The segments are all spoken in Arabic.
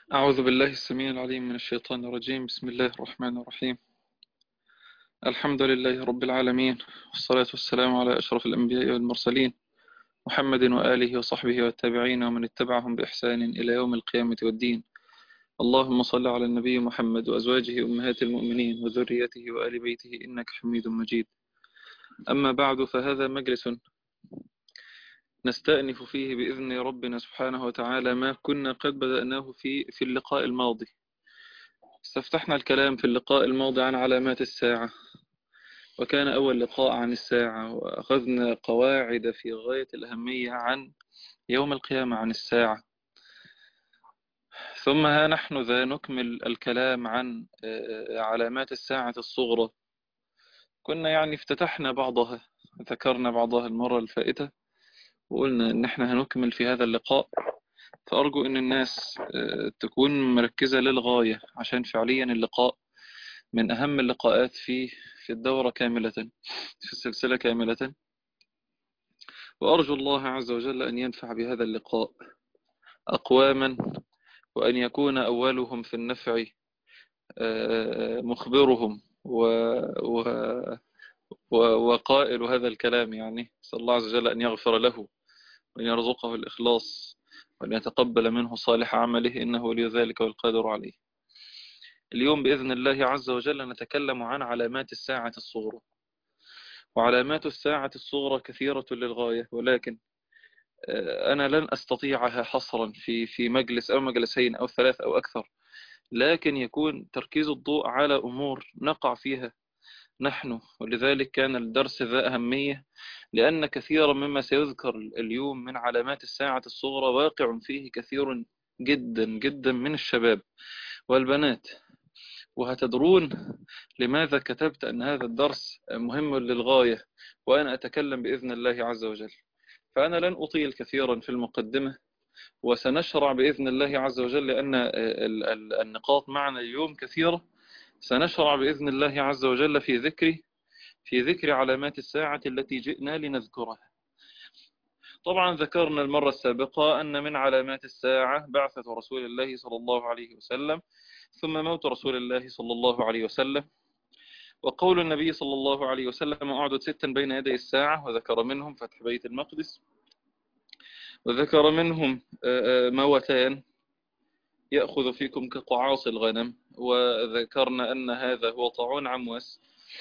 أعوذ بالله السميع العليم من الشيطان الرجيم. بسم الله الرحمن الرحيم. الحمد لله رب العالمين، والصلاة والسلام على أشرف الأنبياء والمرسلين، محمد وآله وصحبه والتابعين ومن اتبعهم بإحسان إلى يوم القيامة والدين. اللهم صل على النبي محمد وأزواجه أمهات المؤمنين وذريته وآل بيته إنك حميد مجيد. أما بعد، فهذا مجلس نستأنف فيه بإذن ربنا سبحانه وتعالى ما كنا قد بدأناه في اللقاء الماضي. استفتحنا الكلام في اللقاء الماضي عن علامات الساعة، وكان أول لقاء عن الساعة، وأخذنا قواعد في غاية الأهمية عن يوم القيامة، عن الساعة. ثم ها نحن ذا نكمل الكلام عن علامات الساعة الصغرى. كنا يعني افتتحنا بعضها، ذكرنا بعضها المرة الفائتة، وقلنا إن احنا هنكمل في هذا اللقاء. فأرجو إن الناس تكون مركزة للغاية، عشان فعليا اللقاء من أهم اللقاءات في الدورة كاملة، في السلسلة كاملة. وأرجو الله عز وجل أن ينفع بهذا اللقاء أقواما، وأن يكون أولهم في النفع مخبرهم و وقائل هذا الكلام. يعني صلى الله عز وجل أن يغفر له، وأن يرزقه الإخلاص، وأن يتقبل منه صالح عمله، إنه ولي ذلك والقادر عليه. اليوم بإذن الله عز وجل نتكلم عن علامات الساعة الصغرى. وعلامات الساعة الصغرى كثيرة للغاية، ولكن أنا لن أستطيعها حصرا في مجلس أو مجلسين أو ثلاث أو أكثر، لكن يكون تركيز الضوء على أمور نقع فيها نحن. ولذلك كان الدرس ذا أهمية، لأن كثيرا مما سيذكر اليوم من علامات الساعة الصغرى واقع فيه كثير جدا جدا من الشباب والبنات. وهتدرون لماذا كتبت أن هذا الدرس مهم للغاية وأنا أتكلم بإذن الله عز وجل. فأنا لن أطيل كثيرا في المقدمة، وسنشرع بإذن الله عز وجل، لأن النقاط معنا اليوم كثيرة. سنشرع بإذن الله عز وجل في ذكر علامات الساعة التي جئنا لنذكرها. طبعا ذكرنا المرة السابقة أن من علامات الساعة بعثة رسول الله صلى الله عليه وسلم، ثم موت رسول الله صلى الله عليه وسلم، وقول النبي صلى الله عليه وسلم: أعدد ستا بين يدي الساعة، وذكر منهم فتح بيت المقدس، وذكر منهم موتان يأخذ فيكم كقعاص الغنم، وذكرنا أن هذا هو طاعون عمواس،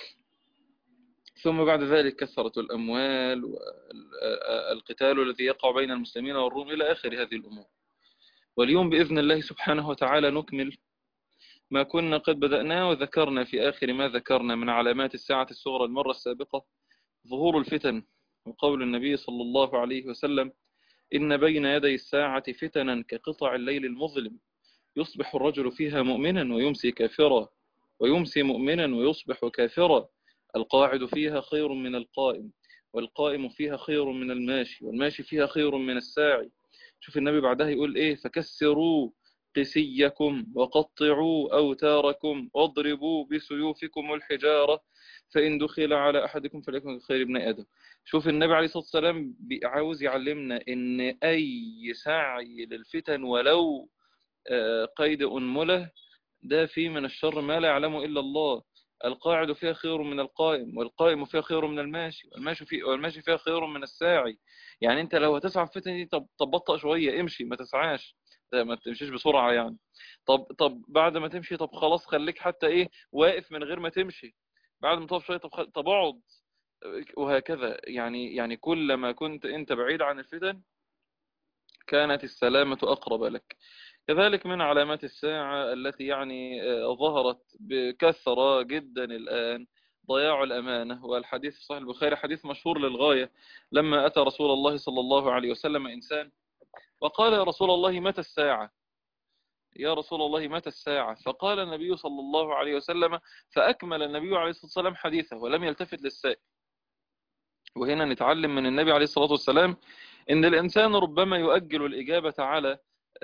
ثم بعد ذلك كثرة الأموال والقتال الذي يقع بين المسلمين والروم إلى آخر هذه الأمور. واليوم بإذن الله سبحانه وتعالى نكمل ما كنا قد بدأناه، وذكرنا في آخر ما ذكرنا من علامات الساعة الصغرى المرة السابقة ظهور الفتن، وقول النبي صلى الله عليه وسلم: إن بين يدي الساعة فتنا كقطع الليل المظلم، يصبح الرجل فيها مؤمنا ويمسي كافرا، ويمسي مؤمنا ويصبح كافرا. القاعد فيها خير من القائم، والقائم فيها خير من الماشي، والماشي فيها خير من الساعي. شوف النبي بعدها يقول إيه: فكسروا قسيكم وقطعوا أوتاركم واضربوا بسيوفكم الحجارة، فإن دخل على أحدكم فليكن خير ابن آدم. شوف النبي عليه الصلاة والسلام عاوز يعلمنا إن أي سعي للفتن ولو قيد أنملة، ده فيه من الشر ما لا يعلمه إلا الله. القاعد فيها خير من القائم، والقائم فيها خير من الماشي، والماشي فيها خير من الساعي. يعني انت لو هتسعى في الفتن دي، طب بطأ شوية، امشي ما تسعاش، ما تمشيش بسرعة يعني. طب بعد ما تمشي، طب خلاص خليك حتى ايه واقف من غير ما تمشي. بعد ما تقف شوية، طب اقعد. وهكذا يعني كلما كنت انت بعيد عن الفتن كانت السلامة أقرب لك. كذلك من علامات الساعة التي يعني ظهرت بكثرة جدا الآن ضياع الأمانة. والحديث في صحيح البخاري حديث مشهور للغاية، لما أتى رسول الله صلى الله عليه وسلم إنسان وقال: يا رسول الله متى الساعة؟ يا رسول الله متى الساعة؟ فقال النبي صلى الله عليه وسلم، فأكمل النبي عليه الصلاة والسلام حديثه ولم يلتفت للسائل. وهنا نتعلم من النبي عليه الصلاة والسلام إن الإنسان ربما يؤجل الإجابة على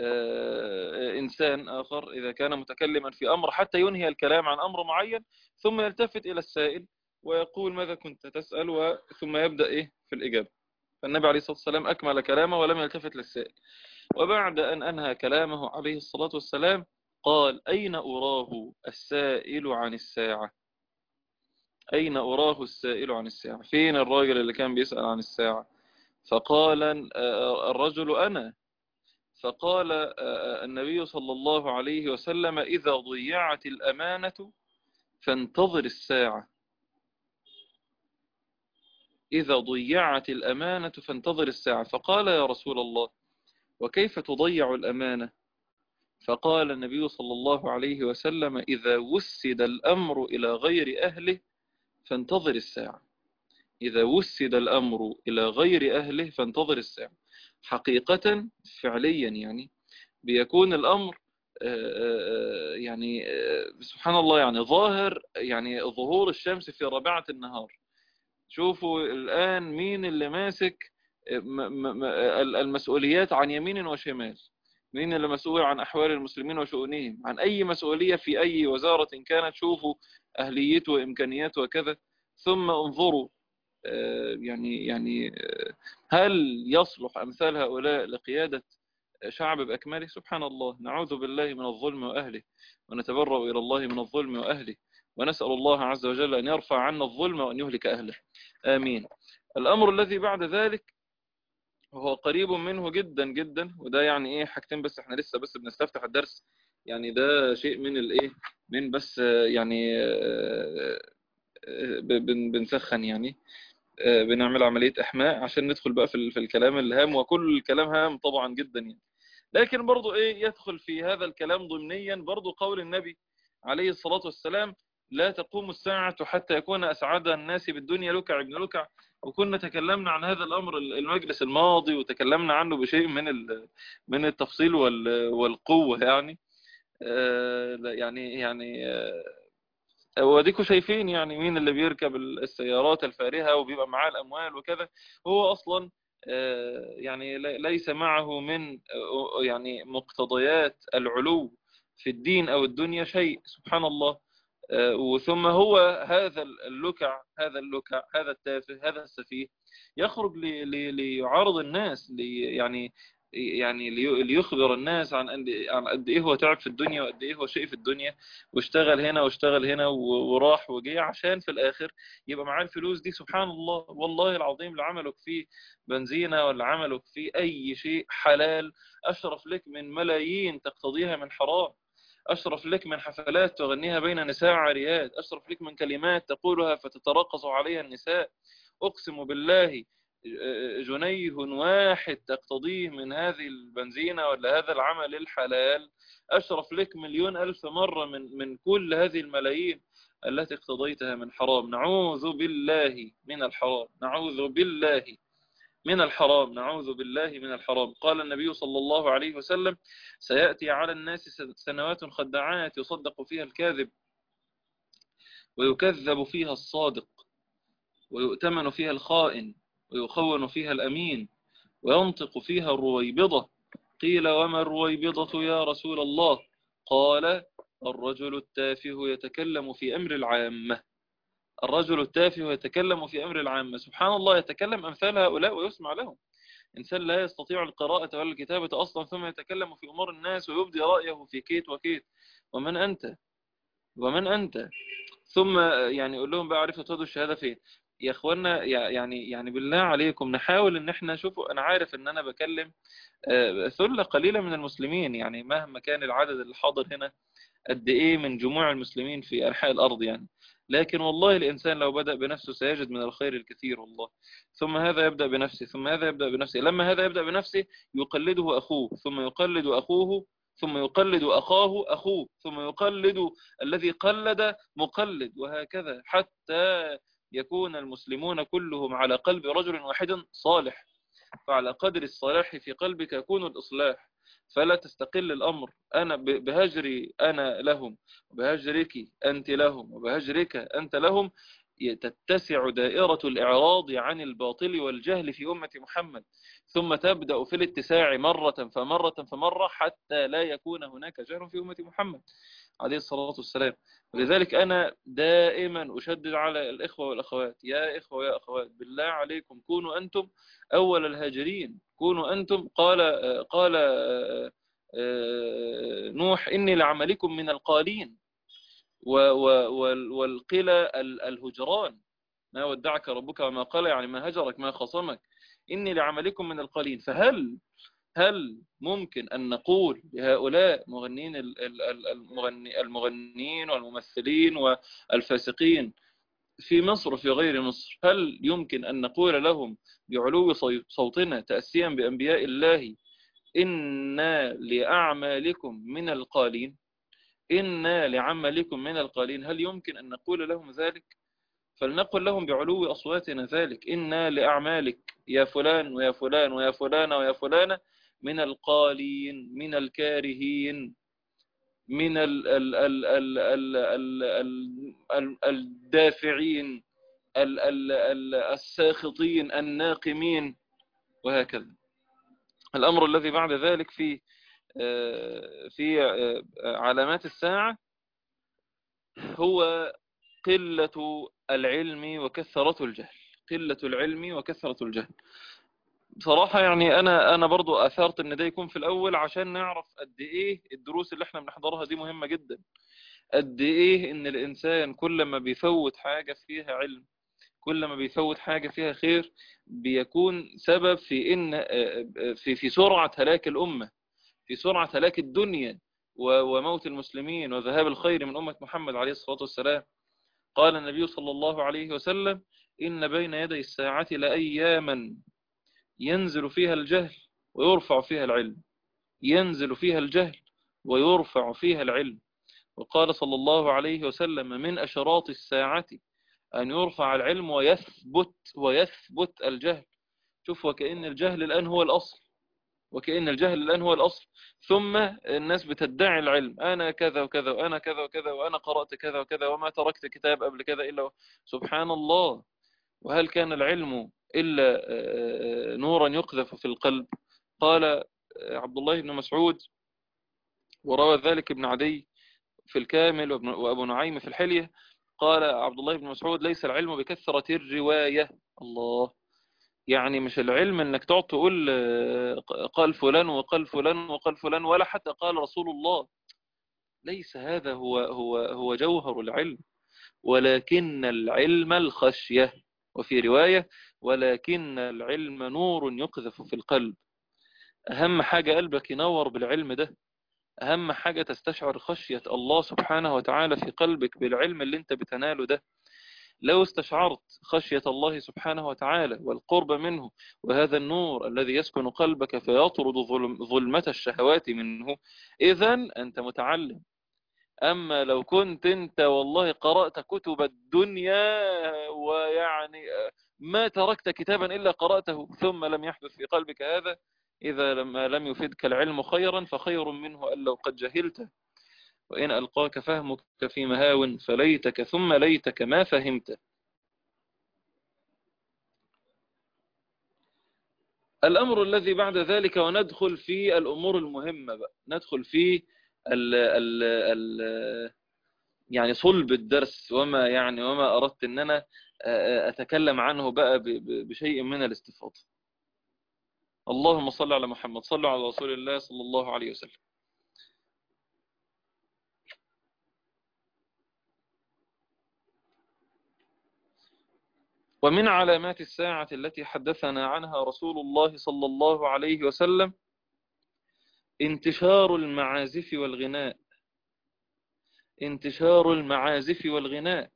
إنسان آخر إذا كان متكلما في أمر، حتى ينهي الكلام عن أمر معين، ثم يلتفت إلى السائل ويقول: ماذا كنت تسأل؟ ثم يبدأ إيه في الإجابة. فالنبي عليه الصلاة والسلام أكمل كلامه ولم يلتفت للسائل. وبعد أن أنهى كلامه عليه الصلاة والسلام قال: أين أراه السائل عن الساعة؟ أين أراه السائل عن الساعة؟ فين الراجل اللي كان بيسأل عن الساعة؟ فقال الرجل: أنا. فقال النبي صلى الله عليه وسلم: إذا ضيعت الأمانة فانتظر الساعة. إذا ضيعت الأمانة فانتظر الساعة. فقال: يا رسول الله، وكيف تضيع الأمانة؟ فقال النبي صلى الله عليه وسلم: إذا وسد الأمر إلى غير أهله فانتظر الساعة. إذا وسد الأمر إلى غير أهله فانتظر الساعة. حقيقة فعليا يعني بيكون الأمر يعني سبحان الله، يعني ظاهر، يعني ظهور الشمس في رابعة النهار. شوفوا الآن مين اللي ماسك المسؤوليات عن يمين وشمال، مين اللي مسؤول عن أحوال المسلمين وشؤونهم، عن أي مسؤولية في أي وزارة كانت. شوفوا أهليته وإمكانياته وكذا، ثم انظروا يعني هل يصلح أمثال هؤلاء لقيادة شعب بأكمله؟ سبحان الله، نعوذ بالله من الظلم وأهله، ونتبرأ إلى الله من الظلم وأهله، ونسأل الله عز وجل أن يرفع عنا الظلم وأن يهلك أهله، آمين. الأمر الذي بعد ذلك هو قريب منه جدا جدا، وده يعني إيه حاجتين بس، إحنا لسه بس بنستفتح الدرس، يعني ده شيء من الإيه، من بس يعني بنسخن يعني، بنعمل عملية إحماء عشان ندخل بقى في الكلام الهام، وكل الكلام هام طبعا جدا يعني. لكن برضو إيه يدخل في هذا الكلام ضمنيا برضو قول النبي عليه الصلاة والسلام: لا تقوم الساعة حتى يكون أسعد الناس بالدنيا لكع ابن لكع. وكنا تكلمنا عن هذا الأمر المجلس الماضي، وتكلمنا عنه بشيء من التفصيل والقوة يعني. يعني وديكوا شايفين يعني مين اللي بيركب السيارات الفارهة وبيبقى معاه الأموال وكذا، هو أصلا يعني ليس معه من يعني مقتضيات العلو في الدين أو الدنيا شيء، سبحان الله. وثم هو هذا التافه، هذا السفيه، يخرج ليعارض الناس، ليخبر الناس عن قد ايه هو تعب في الدنيا، وقد ايه هو شيء في الدنيا، واشتغل هنا واشتغل هنا وراح وجه عشان في الاخر يبقى معاه الفلوس دي. سبحان الله، والله العظيم لعملك فيه بنزينة ولا عملك فيه اي شيء حلال اشرف لك من ملايين تقتضيها من حرام، أشرف لك من حفلات تغنيها بين نساء عاريات، أشرف لك من كلمات تقولها فتترقص عليها النساء. أقسم بالله جنيه واحد تقتضيه من هذه البنزينة ولا هذا العمل الحلال أشرف لك مليون ألف مرة من كل هذه الملايين التي اقتضيتها من حرام. نعوذ بالله من الحرام، نعوذ بالله من الحرام، نعوذ بالله من الحرام. قال النبي صلى الله عليه وسلم: سيأتي على الناس سنوات خداعات يصدق فيها الكاذب ويكذب فيها الصادق، ويؤتمن فيها الخائن، ويخون فيها الأمين، وينطق فيها الرويبضة. قيل: وما الرويبضة يا رسول الله؟ قال: الرجل التافه يتكلم في أمر العامة. الرجل التافه يتكلم في أمر العامة. سبحان الله، يتكلم أمثال هؤلاء ويسمع لهم. إنسان لا يستطيع القراءة ولا الكتابة أصلا ثم يتكلم في أمور الناس ويبدي رأيه في كيت وكيت. ومن أنت؟ ومن أنت؟ ثم يعني يقول لهم بقى: عرفتوا تاخدوا الشهادة فين؟ يا اخوانا، يعني بالله عليكم نحاول ان احنا نشوفوا. انا عارف ان انا بكلم ثلة قليلة من المسلمين، يعني مهما كان العدد اللي حاضر هنا قد ايه من جموع المسلمين في انحاء الارض يعني، لكن والله الانسان لو بدأ بنفسه سيجد من الخير الكثير والله. ثم هذا يبدأ بنفسه، ثم هذا يبدأ بنفسه، لما هذا يبدأ بنفسه يقلده اخوه، ثم يقلد اخوه، ثم يقلد اخاه اخوه، ثم يقلد الذي قلد مقلد، وهكذا حتى يكون المسلمون كلهم على قلب رجل واحد صالح. فعلى قدر الصلاح في قلبك يكون الإصلاح. فلا تستقل الأمر أنا بهجري أنا لهم، وبهجرك أنت لهم، وبهجرك أنت لهم. تتسع دائرة الإعراض عن الباطل والجهل في أمة محمد، ثم تبدأ في الاتساع مرة فمرة حتى لا يكون هناك جهل في أمة محمد عليه الصلاة والسلام. ولذلك أنا دائما أشدد على الإخوة والأخوات، يا إخوة ويا أخوات، بالله عليكم كونوا أنتم أول الهاجرين، كونوا أنتم. قال نوح إني لعملكم من القالين، والقلى الهجران، ما ودعك ربك وما قال، يعني ما هجرك ما خصمك، إني لعملكم من القالين. هل ممكن أن نقول لهؤلاء المغنين والممثلين والفاسقين في مصر وفي غير مصر، هل يمكن أن نقول لهم بعلو صوتنا تأسيا بأنبياء الله إنا لأعمالكم من القالين، إنا لعملكم من القالين؟ هل يمكن أن نقول لهم ذلك؟ فلنقل لهم بعلو أصواتنا ذلك: إنا لأعمالك يا فلان ويا فلان ويا فلان ويا فلانة من القالين، من الكارهين، من الدافعين، الساخطين، الناقمين، وهكذا. الأمر الذي بعد ذلك في علامات الساعة هو قلة العلم وكثرة الجهل. قلة العلم وكثرة الجهل. بصراحة يعني أنا برضو أثرت إن ده يكون في الأول عشان نعرف قد إيه الدروس اللي إحنا بنحضرها دي مهمة جدا، قد إيه إن الإنسان كل ما بيفوت حاجة فيها علم، كل ما بيفوت حاجة فيها خير، بيكون سبب في إن في سرعة هلاك الأمة، في سرعة هلاك الدنيا وموت المسلمين وذهاب الخير من أمة محمد عليه الصلاة والسلام. قال النبي صلى الله عليه وسلم: إن بين يدي الساعة لأياما ينزل فيها الجهل ويرفع فيها العلم، ينزل فيها الجهل ويرفع فيها العلم. وقال صلى الله عليه وسلم: من أشراط الساعة أن يرفع العلم ويثبت الجهل. شوف، وكأن الجهل الآن هو الأصل، وكأن الجهل الآن هو الأصل، ثم الناس بتدعي العلم: أنا كذا وكذا وأنا كذا وكذا وأنا قرأت كذا وكذا وما تركت كتاب قبل كذا إلا سبحان الله. وهل كان العلم إلا نورا يقذف في القلب؟ قال عبد الله بن مسعود، وروى ذلك ابن عدي في الكامل وأبو نعيم في الحلية، قال عبد الله بن مسعود: ليس العلم بكثرة الرواية. الله، يعني مش العلم انك تقعد تقول قال فلان وقال فلان وقال فلان، ولا حتى قال رسول الله. ليس هذا هو جوهر العلم، ولكن العلم الخشية. وفي رواية: ولكن العلم نور يقذف في القلب. أهم حاجة قلبك ينور بالعلم ده، أهم حاجة تستشعر خشية الله سبحانه وتعالى في قلبك بالعلم اللي انت بتناله ده. لو استشعرت خشية الله سبحانه وتعالى والقرب منه، وهذا النور الذي يسكن قلبك فيطرد ظلمة الشهوات منه، إذن أنت متعلم. أما لو كنت أنت والله قرأت كتب الدنيا، ويعني ما تركت كتابا إلا قرأته، ثم لم يحدث في قلبك هذا، إذا لم يفدك العلم خيرا فخير منه أن لو قد جهلته. وإن ألقاك فهمك في مهاو فليتك ثم ليتك ما فهمت. الأمر الذي بعد ذلك، وندخل في الأمور المهمة بقى، ندخل في ال ال ال يعني صلب الدرس، وما أردت أن أنا أتكلم عنه بقى بشيء من الاستفاضة. اللهم صل على محمد، صلوا على رسول الله صلى الله عليه وسلم. ومن علامات الساعة التي حدثنا عنها رسول الله صلى الله عليه وسلم انتشار المعازف والغناء. انتشار المعازف والغناء.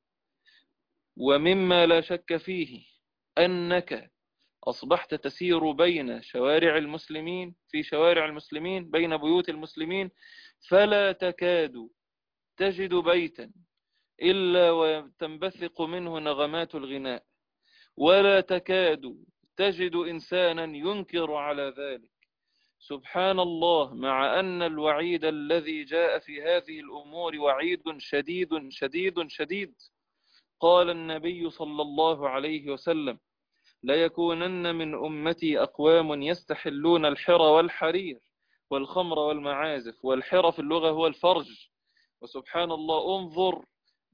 ومما لا شك فيه أنك أصبحت تسير بين شوارع المسلمين، في شوارع المسلمين، بين بيوت المسلمين، فلا تكاد تجد بيتا إلا وتنبثق منه نغمات الغناء، ولا تكاد تجد إنسانا ينكر على ذلك. سبحان الله، مع أن الوعيد الذي جاء في هذه الأمور وعيد شديد شديد شديد. قال النبي صلى الله عليه وسلم: ليكونن من أمتي أقوام يستحلون الحر والحرير والخمر والمعازف. والحر في اللغة هو الفرج. وسبحان الله، انظر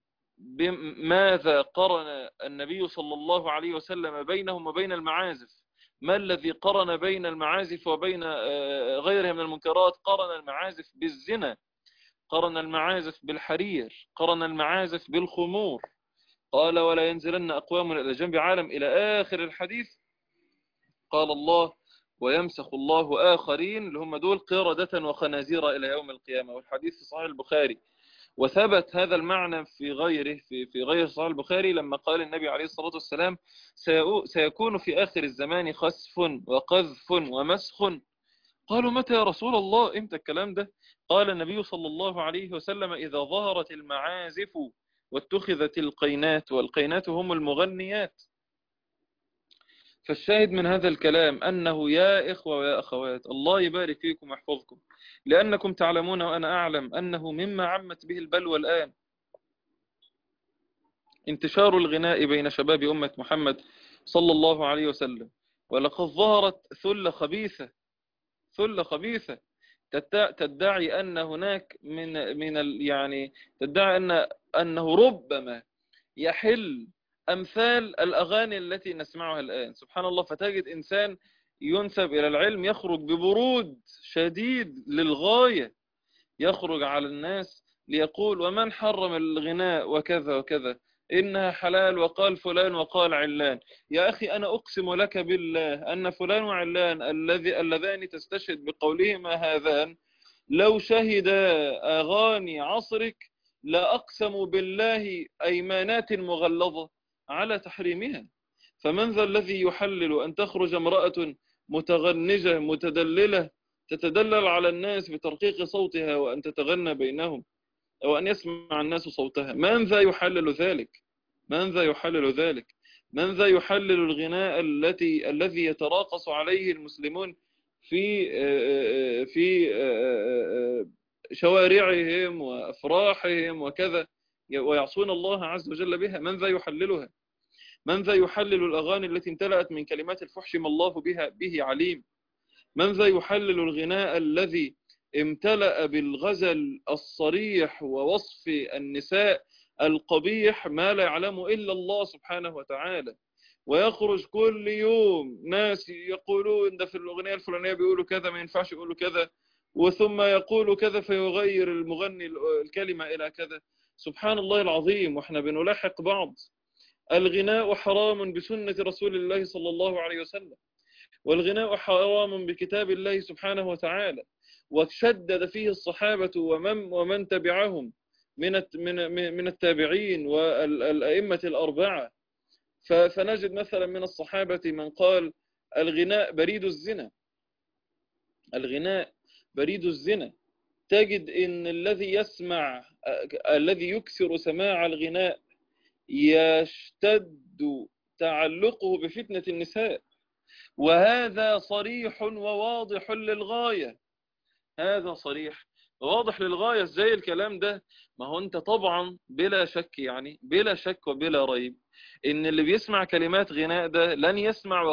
بماذا قرن النبي صلى الله عليه وسلم بينهم وبين المعازف. ما الذي قرن بين المعازف وبين غيرها من المنكرات؟ قرن المعازف بالزنا، قرن المعازف بالحرير، قرن المعازف بالخمور. قال: ولا ينزلن أقوام إلى جنب عالم، إلى آخر الحديث. قال الله: ويمسخ الله آخرين، اللي هم دول قردة وخنازير إلى يوم القيامة. والحديث في صحيح البخاري. وثبت هذا المعنى في غيره، في غير صحيح البخاري، لما قال النبي عليه الصلاة والسلام: سيكون في آخر الزمان خسف وقذف ومسخ. قالوا: متى يا رسول الله؟ امتى الكلام ده؟ قال النبي صلى الله عليه وسلم: إذا ظهرت المعازف واتخذت القينات. والقينات هم المغنيات. فالشاهد من هذا الكلام أنه يا إخوة ويا أخوات، الله يبارك فيكم ويحفظكم، لأنكم تعلمون وأنا أعلم أنه مما عمت به البلوى الآن انتشار الغناء بين شباب أمة محمد صلى الله عليه وسلم. ولقد ظهرت ثلة خبيثة تدعي أن هناك يعني تدعي أنه ربما يحل أمثال الأغاني التي نسمعها الآن. سبحان الله، فتجد إنسان ينسب إلى العلم يخرج ببرود شديد للغاية، يخرج على الناس ليقول: ومن حرم الغناء وكذا وكذا، إنها حلال، وقال فلان وقال علان. يا أخي، أنا أقسم لك بالله أن فلان وعلان اللذان تستشهد بقولهما هذان لو شهد أغاني عصرك لأقسموا بالله أيمانات مغلظة على تحريمها. فمن ذا الذي يحلل أن تخرج امرأة متغنجة متدللة تتدلل على الناس بترقيق صوتها وأن تتغنى بينهم، أو أن يسمع الناس صوتها؟ من ذا يحلل ذلك؟ من ذا يحلل ذلك؟ من ذا يحلل الغناء الذي يتراقص عليه المسلمون في شوارعهم وأفراحهم وكذا، ويعصون الله عز وجل بها؟ من ذا يحللها؟ من ذا يحلل الأغاني التي امتلأت من كلمات الفحش ما الله به عليم؟ من ذا يحلل الغناء الذي امتلأ بالغزل الصريح ووصف النساء القبيح ما لا يعلم إلا الله سبحانه وتعالى؟ ويخرج كل يوم ناس يقولون ده في الأغنية الفلانية بيقولوا كذا، ما ينفعش يقولوا كذا، وثم يقول كذا فيغير المغني الكلمة إلى كذا. سبحان الله العظيم، واحنا بنلاحق بعض. الغناء حرام بسنة رسول الله صلى الله عليه وسلم، والغناء حرام بكتاب الله سبحانه وتعالى، وشدد فيه الصحابة ومن تبعهم من التابعين والأئمة الأربعة. فنجد مثلا من الصحابة من قال: الغناء بريد الزنا. الغناء بريد الزنا. تجد ان الذي يكثر سماع الغناء يشتد تعلقه بفتنة النساء، وهذا صريح وواضح للغاية. هذا صريح واضح للغاية. ازاي الكلام ده؟ ما هو انت طبعا بلا شك، يعني بلا شك وبلا ريب، ان اللي بيسمع كلمات غناء ده لن يسمع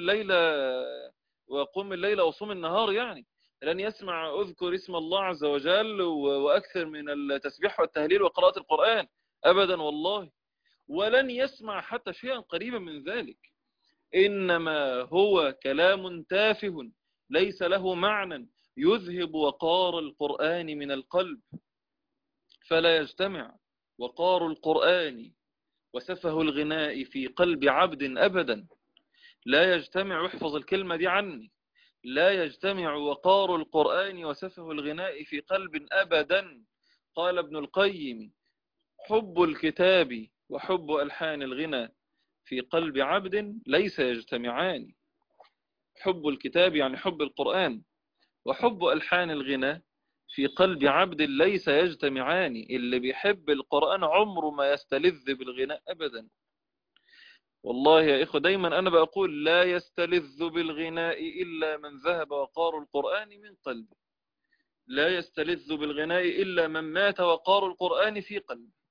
وقم الليلة وصوم النهار، يعني لن يسمع اذكر اسم الله عز وجل واكثر من التسبيح والتهليل وقراءة القرآن ابدا والله. ولن يسمع حتى شيئا قريبا من ذلك. إنما هو كلام تافه ليس له معنى يذهب وقار القرآن من القلب. فلا يجتمع وقار القرآن وسفه الغناء في قلب عبد أبدا. لا يجتمع، احفظ الكلمة دي عني، لا يجتمع وقار القرآن وسفه الغناء في قلب أبدا. قال ابن القيم: حب الكتاب وحب ألحان الغنى في قلب عبد ليس يجتمعان. حب الكتاب يعني حب القرآن، وحب ألحان الغنى في قلب عبد ليس يجتمعان. اللي بيحب القرآن عمره ما يستلذ بالغناء أبدا. والله يا إخوة، دايما أنا بقول: لا يستلذ بالغناء إلا من ذهب وقار القرآن من قلبه. لا يستلذ بالغناء إلا من مات وقار القرآن في قلبه.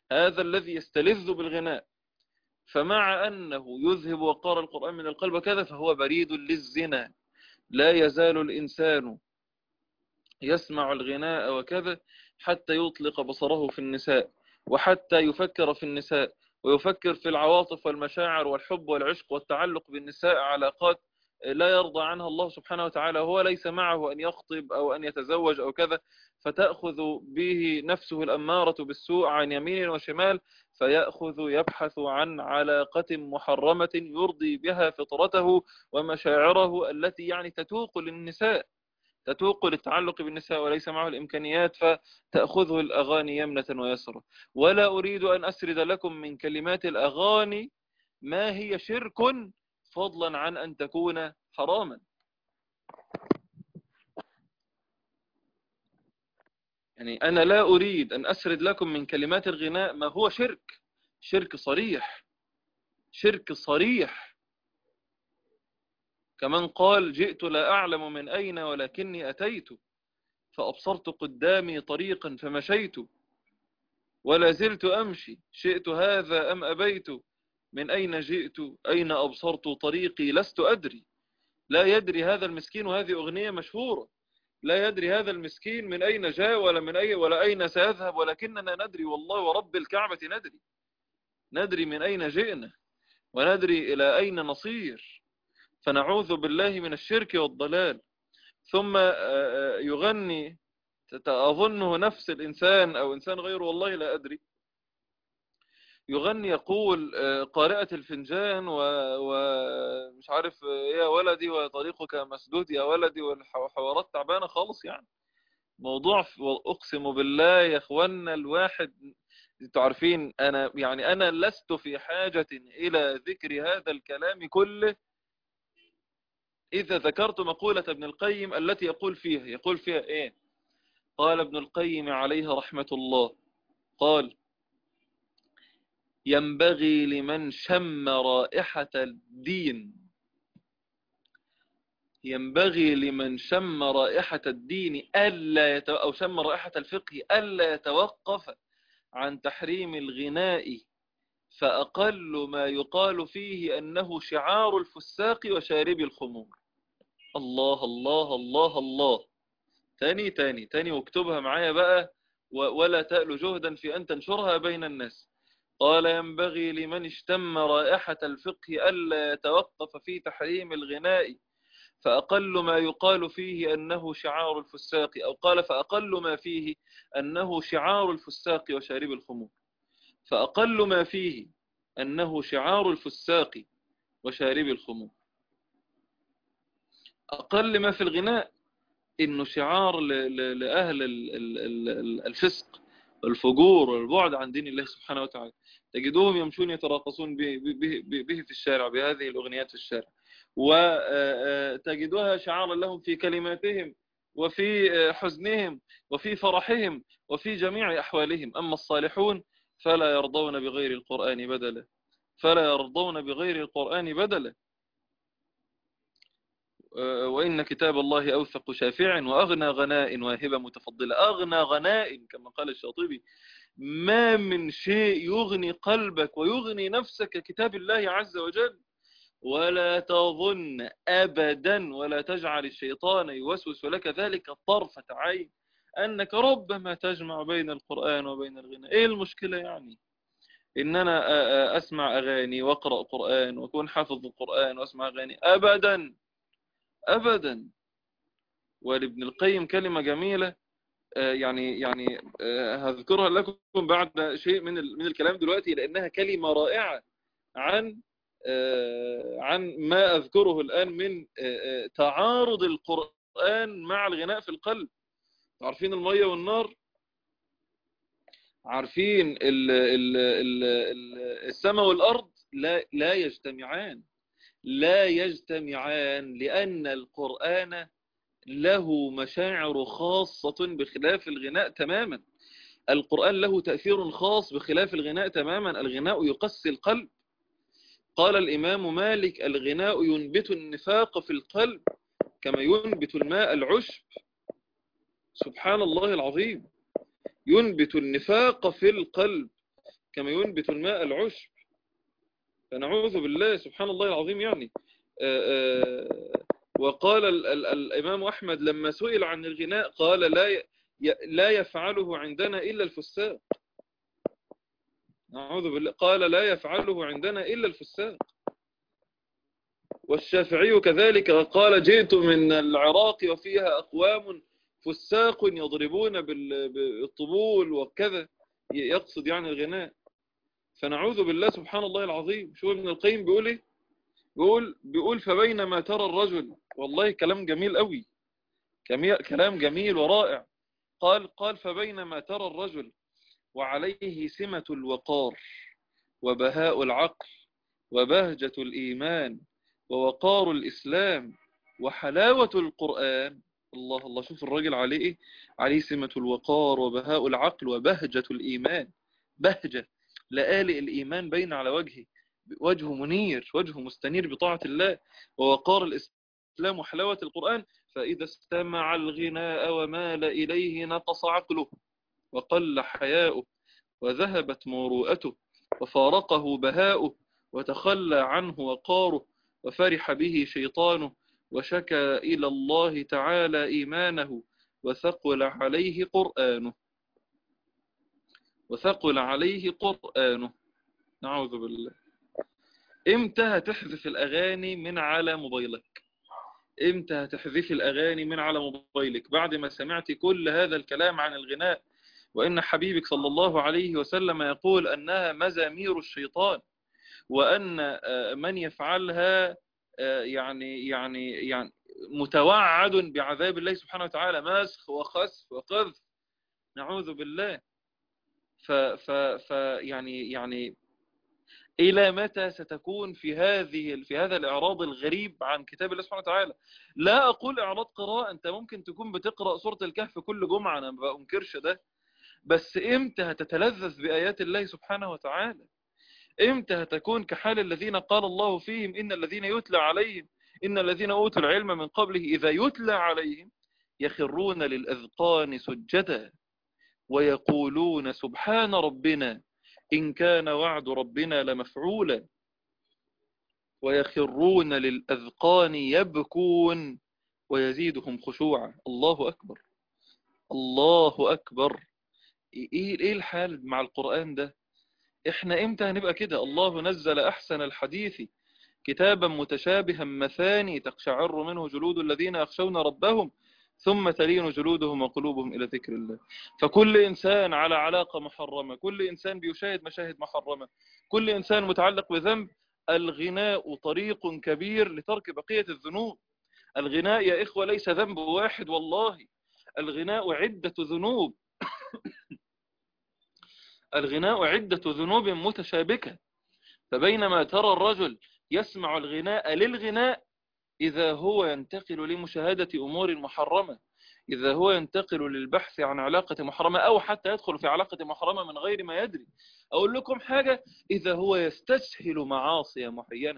هذا الذي يستلذ بالغناء، فمع أنه يذهب وقار القرآن من القلب وكذا فهو بريد للزنا. لا يزال الإنسان يسمع الغناء وكذا حتى يطلق بصره في النساء، وحتى يفكر في النساء، ويفكر في العواطف والمشاعر والحب والعشق والتعلق بالنساء، علاقات لا يرضى عنها الله سبحانه وتعالى. هو ليس معه أن يخطب أو أن يتزوج أو كذا، فتأخذ به نفسه الأمارة بالسوء عن يمين وشمال، فيأخذ يبحث عن علاقة محرمة يرضي بها فطرته ومشاعره التي يعني تتوق للنساء، تتوق للتعلق بالنساء، وليس معه الإمكانيات، فتأخذه الأغاني يمنة ويسرة. ولا أريد أن أسرد لكم من كلمات الأغاني ما هي شرك فضلا عن أن تكون حراما. يعني أنا لا أريد أن أسرد لكم من كلمات الغناء ما هو شرك، شرك صريح، شرك صريح. كمن قال جئت لا أعلم من أين ولكني أتيت، فأبصرت قدامي طريقا فمشيت، ولا زلت أمشي شئت هذا أم أبيت، من أين جئت أين أبصرت طريقي لست أدري. لا يدري هذا المسكين، وهذه أغنية مشهورة، لا يدري هذا المسكين من أين جاء ولا من ولا أين سيذهب، ولكننا ندري والله ورب الكعبة ندري، ندري من أين جئنا وندري إلى أين نصير، فنعوذ بالله من الشرك والضلال. ثم يغني، أظنه نفس الإنسان أو إنسان غيره والله لا أدري، يغني يقول قارئة الفنجان ومش عارف يا ولدي وطريقك مسدود يا ولدي، والحوارات تعبانة خالص يعني. موضوع أقسم بالله يا أخوانا الواحد، تعرفين أنا يعني أنا لست في حاجة إلى ذكر هذا الكلام كله إذا ذكرت مقولة ابن القيم التي يقول فيها إيه؟ قال ابن القيم عليه رحمة الله، قال ينبغي لمن شم رائحة الدين، ينبغي لمن شم رائحة الدين أو شم رائحة الفقه ألا يتوقف عن تحريم الغناء، فأقل ما يقال فيه أنه شعار الفساق وشارب الخمور. الله الله الله الله. تاني واكتبها معايا بقى، ولا تأل جهدا في أن تنشرها بين الناس. قال ينبغي لمن اشتم رائحة الفقه ألا يتوقف في تحريم الغناء، فأقل ما يقال فيه أنه شعار الفساق، أو قال فأقل ما فيه أنه شعار الفساق وشارب الخمور، فأقل ما فيه أنه شعار الفساق وشارب الخمور. أقل ما في الغناء إنه شعار لأهل الفسق والفجور والبعد عن دين الله سبحانه وتعالى. تجدوهم يمشون يتراقصون به في الشارع، بهذه الأغنيات في الشارع، وتجدوها شعارا لهم في كلماتهم وفي حزنهم وفي فرحهم وفي جميع أحوالهم. أما الصالحون فلا يرضون بغير القرآن بدلا، فلا يرضون بغير القرآن بدلا. وإن كتاب الله أوثق شافع وأغنى غناء واهبة متفضلة. أغنى غناء كما قال الشاطبي، ما من شيء يغني قلبك ويغني نفسك كتاب الله عز وجل. ولا تظن أبدا ولا تجعل الشيطان يوسوس لك ذلك طرفة عين أنك ربما تجمع بين القرآن وبين الغناء. إيه المشكلة يعني إن أنا أسمع أغاني وأقرأ قرآن وأكون حافظ القرآن وأسمع أغاني؟ أبدا أبدا. ولابن القيم كلمة جميلة، يعني هذكرها لكم بعد شيء من الكلام دلوقتي، لأنها كلمة رائعة عن ما أذكره الآن من تعارض القرآن مع الغناء في القلب. عارفين المية والنار، عارفين السماء والأرض لا يجتمعان، لا يجتمعان، لأن القرآن له مشاعر خاصة بخلاف الغناء تماما. القرآن له تأثير خاص بخلاف الغناء تماما. الغناء يقسي القلب. قال الإمام مالك الغناء ينبت النفاق في القلب كما ينبت الماء العشب. سبحان الله العظيم. ينبت النفاق في القلب كما ينبت الماء العشب. فنعوذ بالله سبحان الله العظيم يعني. وقال الإمام أحمد لما سئل عن الغناء قال لا يفعله عندنا إلا الفساق. نعوذ بالله، قال لا يفعله عندنا إلا الفساق. والشافعي كذلك قال جئت من العراق وفيها أقوام فساق يضربون بالطبول وكذا، يقصد يعني الغناء. فنعوذ بالله سبحان الله العظيم. شو ابن القيم بيقول ايه؟ بيقول فبينما ترى الرجل، والله كلام جميل قوي، كلام جميل ورائع. قال فبينما ترى الرجل وعليه سمة الوقار وبهاء العقل وبهجة الإيمان ووقار الإسلام وحلاوة القرآن. الله الله، شوف الراجل عليه ايه؟ عليه سمة الوقار وبهاء العقل وبهجة الإيمان. بهجة، لآلئ الإيمان بين على وجهه، وجهه منير، وجهه مستنير بطاعة الله. ووقار الإسلام وحلاوة القرآن. فإذا استمع الغناء ومال إليه نقص عقله وقل حياؤه وذهبت مروءته وفارقه بهاؤه وتخلى عنه وقاره وفرح به شيطانه وشكى إلى الله تعالى إيمانه وثقل عليه قرآنه. وثقل عليه قرآنه. نعوذ بالله. امتى هتحذف الأغاني من على موبايلك؟ امتى هتحذف الأغاني من على موبايلك بعد ما سمعت كل هذا الكلام عن الغناء؟ وإن حبيبك صلى الله عليه وسلم يقول أنها مزامير الشيطان، وأن من يفعلها يعني متوعد بعذاب الله سبحانه وتعالى، مسخ وخسف وقذف. نعوذ بالله. يعني إلى متى ستكون في هذا الإعراض الغريب عن كتاب الله سبحانه وتعالى؟ لا أقول إعراض قراءة، أنت ممكن تكون بتقرأ سورة الكهف كل جمعة، أنا ما بأنكرش ده، بس إمتى هتتلذذ بآيات الله سبحانه وتعالى؟ إمتى هتكون كحال الذين قال الله فيهم إن الذين يتلى عليهم، إن الذين أوتوا العلم من قبله إذا يتلى عليهم يخرون للأذقان سجدا ويقولون سبحان ربنا إن كان وعد ربنا لمفعولا ويخرون للأذقان يبكون ويزيدهم خشوعا. الله أكبر، الله أكبر. إيه الحال مع القرآن ده؟ إحنا إمتى هنبقى كده؟ الله نزل أحسن الحديث كتابا متشابها مثاني تقشعر منه جلود الذين يخشون ربهم ثم تلين جلودهم وقلوبهم إلى ذكر الله. فكل إنسان على علاقة محرمة، كل إنسان بيشاهد مشاهد محرمة، كل إنسان متعلق بذنب، الغناء طريق كبير لترك بقية الذنوب. الغناء يا إخوة ليس ذنب واحد والله، الغناء عدة ذنوب. الغناء عدة ذنوب متشابكة. فبينما ترى الرجل يسمع الغناء للغناء، إذا هو ينتقل لمشاهدة أمور محرمة، إذا هو ينتقل للبحث عن علاقة محرمة، أو حتى يدخل في علاقة محرمة من غير ما يدري. أقول لكم حاجة، إذا هو يستسهل معاصي معينة،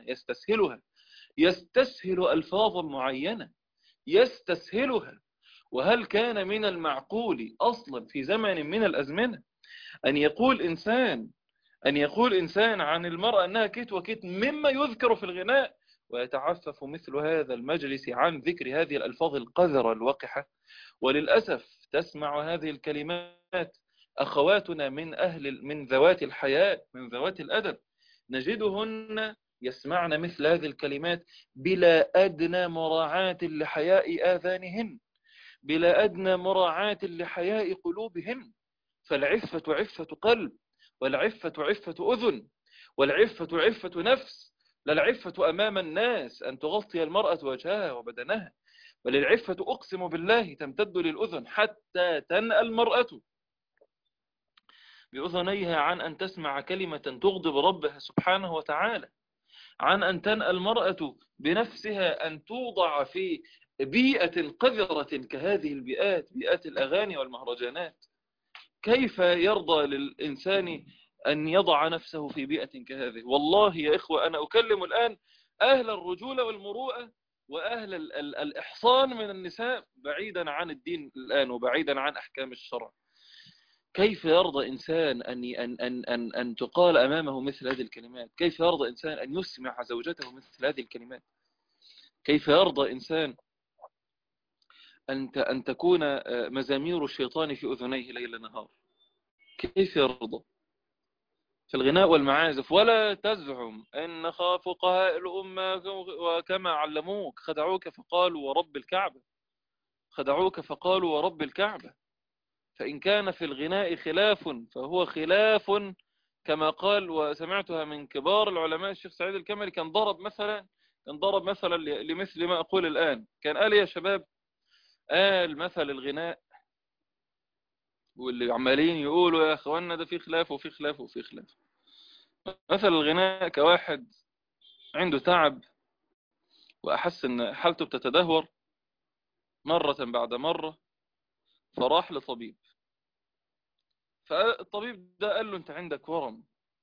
يستسهل ألفاظا معينة، يستسهلها. وهل كان من المعقول أصلا في زمن من الأزمنة أن يقول إنسان عن المرأة أنها كت وكت مما يذكر في الغناء، ويتعفف مثل هذا المجلس عن ذكر هذه الألفاظ القذرة الوقحة؟ وللأسف تسمع هذه الكلمات أخواتنا من ذوات الحياء، من ذوات الأدب، نجدهن يسمعن مثل هذه الكلمات بلا أدنى مراعاة لحياء آذانهن، بلا أدنى مراعاة لحياء قلوبهن. فالعفة عفة قلب، والعفة عفة أذن، والعفة عفة نفس. لا العفة أمام الناس أن تغطي المرأة وجهها وبدنها، وللعفة أقسم بالله تمتد للأذن حتى تنأى المرأة بأذنيها عن أن تسمع كلمة تغضب ربها سبحانه وتعالى، عن أن تنأى المرأة بنفسها أن توضع في بيئة قذرة كهذه البيئات، بيئات الأغاني والمهرجانات. كيف يرضى للإنسان أن يضع نفسه في بيئة كهذه؟ والله يا إخوة أنا أكلم الآن أهل الرجولة والمروءة وأهل الإحصان من النساء، بعيدا عن الدين الآن وبعيدا عن أحكام الشرع. كيف يرضى إنسان أن تقال أمامه مثل هذه الكلمات؟ كيف يرضى إنسان أن يسمع زوجته مثل هذه الكلمات؟ كيف يرضى إنسان أن تكون مزامير الشيطان في أذنيه ليل نهار؟ كيف يرضى؟ في الغناء والمعازف. ولا تزعم أن فقهاء الأمة وكما علموك خدعوك فقالوا ورب الكعبة، خدعوك فقالوا ورب الكعبة. فإن كان في الغناء خلاف فهو خلاف كما قال، وسمعتها من كبار العلماء الشيخ سعيد الكمري، كان ضرب مثلا لمثل ما أقول الآن. كان قال يا شباب، قال مثل الغناء واللي عمالين يقولوا يا أخوانا ده في خلاف وفي خلاف وفي خلاف. مثل الغناء كواحد عنده تعب وأحس أن حالته بتتدهور مرة بعد مرة، فراح لطبيب. فالطبيب ده قال له أنت عندك ورم،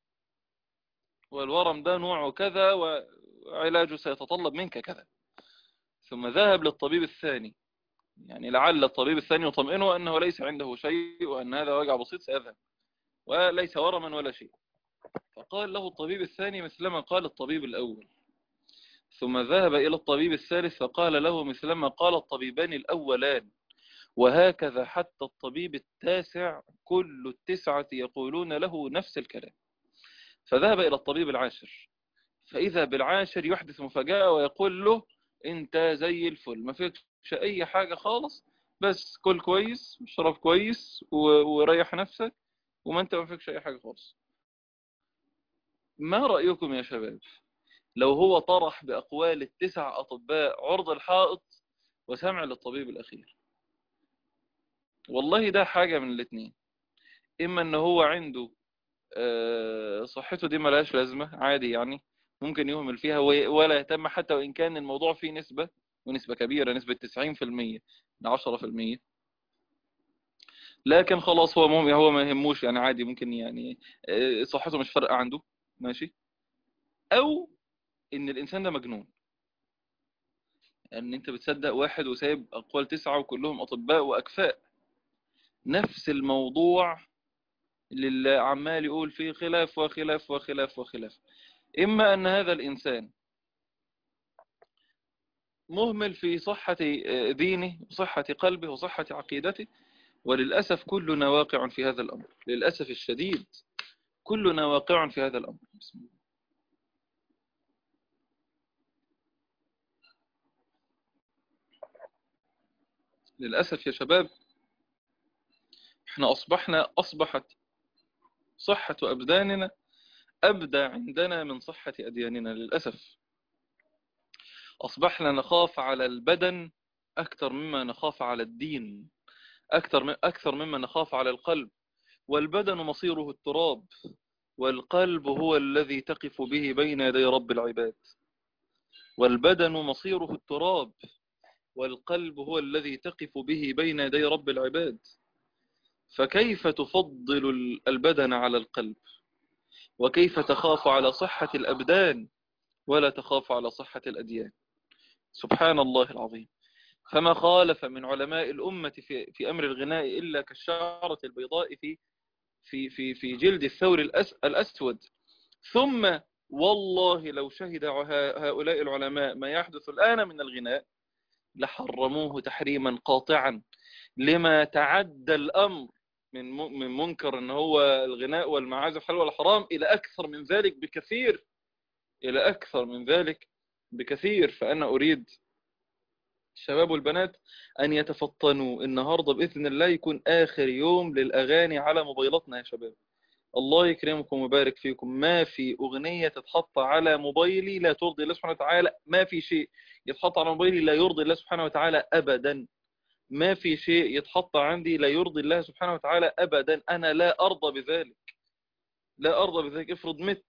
والورم ده نوعه كذا وعلاجه سيتطلب منك كذا. ثم ذهب للطبيب الثاني، يعني لعل الطبيب الثاني يطمئنه أنه ليس عنده شيء وأن هذا وجع بسيط سيذهب وليس ورما ولا شيء. فقال له الطبيب الثاني مثلما قال الطبيب الأول. ثم ذهب إلى الطبيب الثالث فقال له مثلما قال الطبيبان الأولان. وهكذا حتى الطبيب التاسع كل التسعة يقولون له نفس الكلام. فذهب إلى الطبيب العاشر، فإذا بالعاشر يحدث مفاجأة ويقول له أنت زي الفل، ما فيكش أي حاجة خالص، بس كل كويس وشرب كويس وريح نفسك، وما أنت ما فيكش أي حاجة خالص. ما رأيكم يا شباب لو هو طرح بأقوال التسع أطباء عرض الحائط وسمع للطبيب الأخير؟ والله ده حاجة من الاثنين: إما أنه هو عنده صحته دي ملهاش لازمة عادي، يعني ممكن يهمل فيها ولا يهتم، حتى وإن كان الموضوع فيه نسبة، ونسبة كبيرة، نسبة 90% ل 10%، لكن خلاص هو مهم، هو ما يهموش يعني، عادي ممكن يعني صحته مش فارقة عنده، ماشي. أو إن الإنسان ده مجنون، ان انت بتصدق واحد وسايب اقوال تسعة وكلهم اطباء واكفاء. نفس الموضوع اللي عمال يقول فيه خلاف وخلاف وخلاف وخلاف. اما ان هذا الانسان مهمل في صحة دينه وصحة قلبه وصحة عقيدته، وللأسف كلنا واقع في هذا الأمر، للأسف الشديد كلنا واقع في هذا الأمر. بسم الله. للأسف يا شباب احنا أصبحت صحة أبداننا أبدى عندنا من صحة أدياننا. للأسف أصبحنا نخاف على البدن أكثر مما نخاف على الدين، أكثر مما نخاف على القلب. والبدن مصيره التراب، والقلب هو الذي تقف به بين يدي رب العباد. والبدن مصيره التراب، والقلب هو الذي تقف به بين يدي رب العباد. فكيف تفضل البدن على القلب؟ وكيف تخاف على صحة الأبدان ولا تخاف على صحة الأديان؟ سبحان الله العظيم. فما خالف من علماء الأمة في أمر الغناء إلا كالشعرة البيضاء في جلد الثور الأسود. ثم والله لو شهد هؤلاء العلماء ما يحدث الآن من الغناء لحرموه تحريما قاطعا، لما تعدى الأمر من منكر أن هو الغناء والمعازف حلال ولا حرام إلى أكثر من ذلك بكثير، إلى أكثر من ذلك بكثير. فأنا أريد الشباب والبنات أن يتفطنوا النهاردة بإذن الله، يكون آخر يوم للأغاني على موبايلاتنا يا شباب. الله يكرمكم ويبارك فيكم. ما في أغنية تتحط على موبايلي لا ترضي الله سبحانه وتعالى، ما في شيء يتحط على موبايلي لا يرضي الله سبحانه وتعالى أبدا. ما في شيء يتحط عندي لا يرضي الله سبحانه وتعالى أبدا. أنا لا أرضى بذلك، لا أرضى بذلك. افرض مت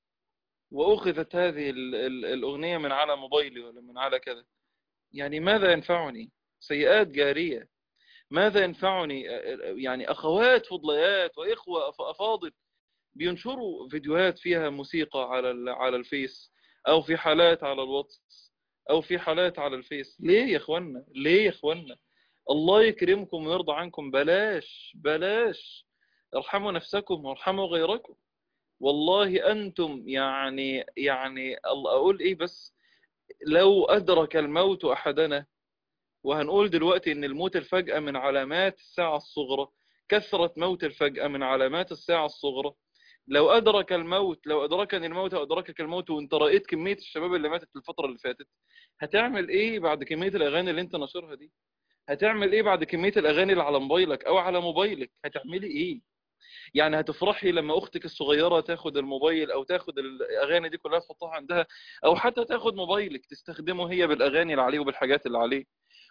وأخذت هذه الأغنية من على موبايلي ولا من على كذا، يعني ماذا ينفعني؟ سيئات جارية. ماذا ينفعني؟ يعني أخوات فضليات وإخوة أفاضل بينشروا فيديوهات فيها موسيقى على الفيس، أو في حالات على الواتس، أو في حالات على الفيس. ليه يا إخوانا؟ ليه يا إخوانا؟ الله يكرمكم ويرضى عنكم، بلاش بلاش ارحموا نفسكم وارحموا غيركم. والله أنتم يعني أقول إيه بس، لو أدرك الموت أحدنا، وهنقول دلوقتي إن الموت الفجأة من علامات الساعة الصغرى، كثرة موت الفجأة من علامات الساعة الصغرى. لو أدرك الموت، لو أدركني الموت أو أدركك الموت وأنت رأيت كمية الشباب اللي ماتت الفترة اللي فاتت، هتعمل إيه بعد كمية الأغاني اللي أنت ناشرها دي؟ هتعمل إيه بعد كمية الأغاني اللي على موبايلك أو على موبايلك؟ هتعملي إيه؟ يعني هتفرحي لما أختك الصغيرة تاخد الموبايل أو تاخد الأغاني دي كلها تحطها عندها، أو حتى تاخد موبايلك تستخدمه هي بالأغاني اللي عليه وبالحاجات اللي عليه؟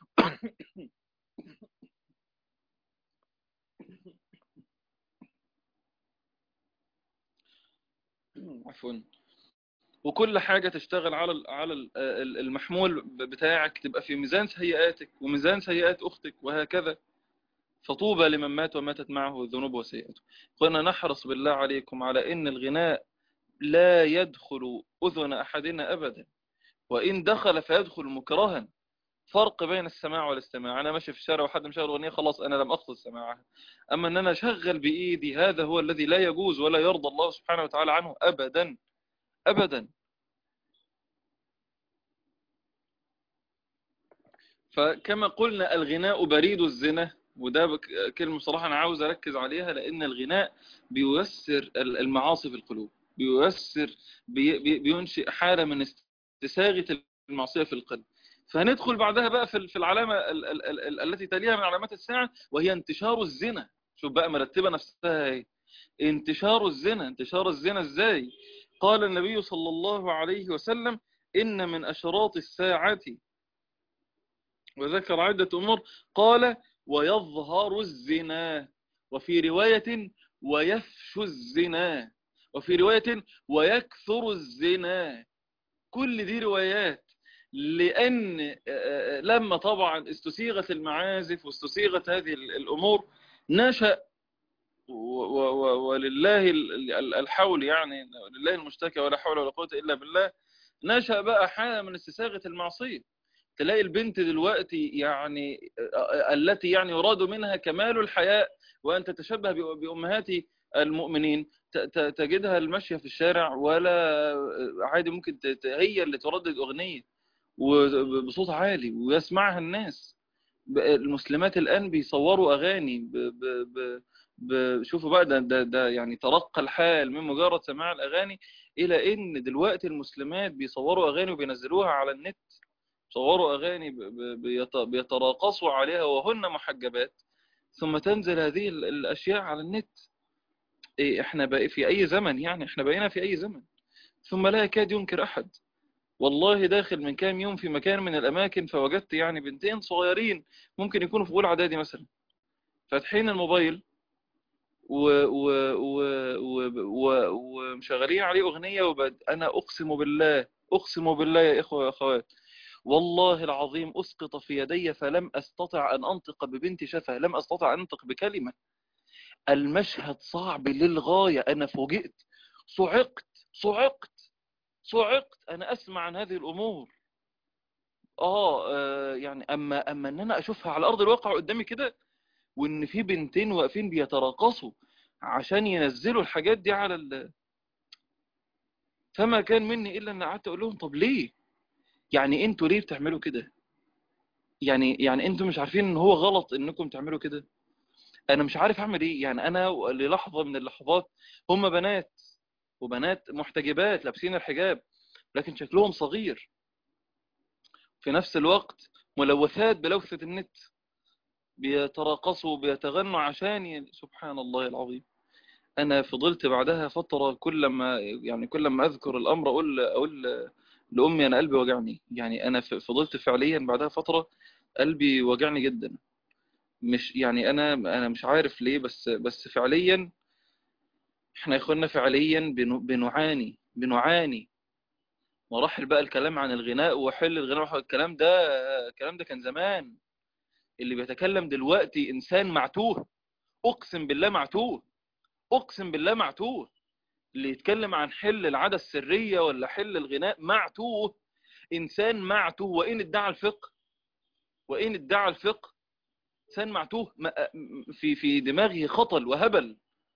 عفوا. وكل حاجة تشتغل على المحمول بتاعك تبقى في ميزان سيئاتك وميزان سيئات أختك وهكذا. فطوبى لمن مات وماتت معه الذنوب وسيئاته. قلنا نحرص بالله عليكم على إن الغناء لا يدخل أذن أحدنا أبدا، وإن دخل فيدخل مكرها. فرق بين السماع والاستماع. أنا ماشي في الشارع وحد مشغل أغنية، خلاص أنا لم أقصد سماعها. أما أن أنا أشغل بإيدي، هذا هو الذي لا يجوز ولا يرضى الله سبحانه وتعالى عنه أبدا أبدا. فكما قلنا الغناء بريد الزنا، وده كلمة صراحة أنا عاوز أركز عليها، لأن الغناء بيوسر المعاصي في القلوب، بيوسر بينشئ حالة من استساغة المعصية في القلب. فهندخل بعدها بقى في العلامة التي تليها من علامات الساعة، وهي انتشار الزنا. شوف بقى مرتبة نفسها ايه. انتشار الزنا. انتشار الزنا ازاي؟ قال النبي صلى الله عليه وسلم: إن من أشراط الساعة، وذكر عدة أمور، قال: ويظهر الزنا، وفي رواية ويفشو الزنا، وفي رواية ويكثر الزنا. كل دي روايات، لأن لما طبعا استسيغت المعازف واستسيغت هذه الأمور، نشأ ولله الحول، يعني لله المشتكى ولا حول ولا قوة إلا بالله، نشأ بقى حالة من استساغة المعصية. تلاقي البنت دلوقتي يعني التي يعني يراد منها كمال الحياء وأن تتشبه بأمهات المؤمنين، تجدها المشية في الشارع ولا عادي، ممكن هي اللي تردد أغنية وبصوت عالي ويسمعها الناس. المسلمات الآن بيصوروا أغاني شوفوا بقى، ده يعني ترقى الحال من مجرد سماع الأغاني إلى إن دلوقتي المسلمات بيصوروا أغاني وبينزلوها على النت. صوروا أغاني بيتراقصوا عليها وهن محجبات، ثم تنزل هذه الأشياء على النت. إيه احنا بقى في أي زمن؟ يعني احنا بقينا في أي زمن؟ ثم لا يكاد ينكر أحد. والله داخل من كام يوم في مكان من الأماكن، فوجدت يعني بنتين صغيرين ممكن يكونوا في أولى إعدادي مثلا، فاتحين الموبايل ومشغلين عليه أغنية أنا أقسم بالله، أقسم بالله يا إخوة وأخوات، والله العظيم أسقط في يدي فلم أستطع أن أنطق ببنت شفه، لم أستطع أن أنطق بكلمة. المشهد صعب للغاية. أنا فوجئت، صعقت صعقت صعقت. أنا أسمع عن هذه الأمور يعني أما أن أنا أشوفها على أرض الواقع قدامي كده، وإن في بنتين واقفين بيتراقصوا عشان ينزلوا الحاجات دي على فما كان مني إلا أن قعدت أقول لهم: طب ليه؟ يعني أنتوا ليه بتعملوا كده؟ يعني أنتوا مش عارفين إن هو غلط إنكم تعملوا كده؟ أنا مش عارف أعمل إيه. يعني أنا للحظة من اللحظات، هم بنات وبنات محتجبات لابسين الحجاب، لكن شكلهم صغير، في نفس الوقت ملوثات بلوثة النت، بيتراقصوا بيتغنوا عشان سبحان الله العظيم. أنا فضلت بعدها فترة كل ما أذكر الأمر أقول لأمي: أنا قلبي وجعني. يعني أنا فضلت فعليا بعدها فترة قلبي وجعني جدا. مش يعني أنا مش عارف ليه، بس فعليا احنا يا اخوانا فعليا بنعاني مراحل. بقى الكلام عن الغناء وحل الغناء، الكلام ده كان زمان. اللي بيتكلم دلوقتي إنسان معتوه، أقسم بالله معتوه، أقسم بالله معتوه. اللي يتكلم عن حل العادة السرية ولا حل الغناء معتوه، إنسان معتوه. وإن ادعى الفقه إنسان معتوه، في دماغه خطل وهبل.